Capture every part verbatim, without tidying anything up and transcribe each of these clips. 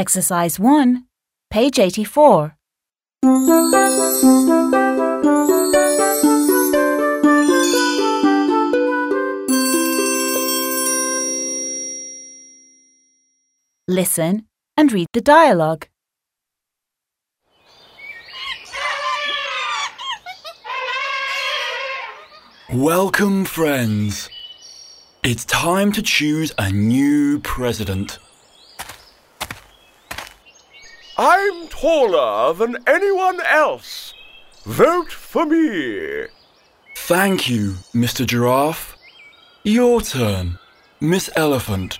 Exercise one, page eighty-four. Listen and read the dialogue. Welcome, friends. It's time to choose a new president. I'm taller than anyone else. Vote for me. Thank you, Mister Giraffe. Your turn, Miss Elephant.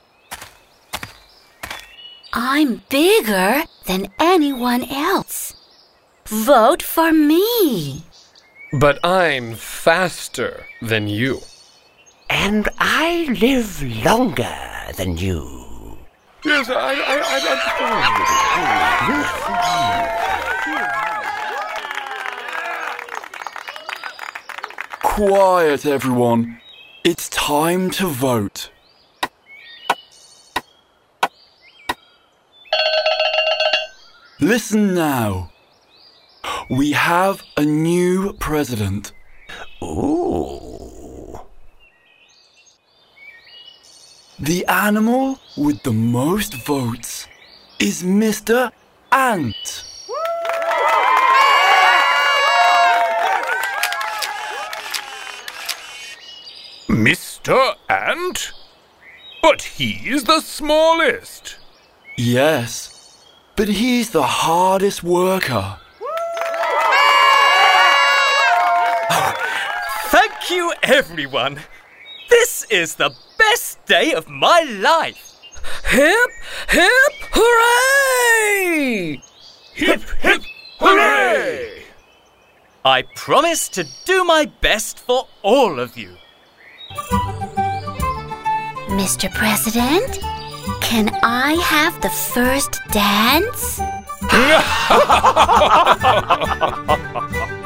I'm bigger than anyone else. Vote for me. But I'm faster than you. And I live longer than you. Yes, I, I, I understand. Quiet, everyone. It's time to vote. Listen now. We have a new president. Ooh. The animal with the most votes is Mister Ant. Mister Ant? But he's the smallest. Yes, but he's the hardest worker. Thank you, everyone. This is the best day of my life. Hip, hip, hooray! Hip, hip, hooray! I promise to do my best for all of you. Mister President, can I have the first dance?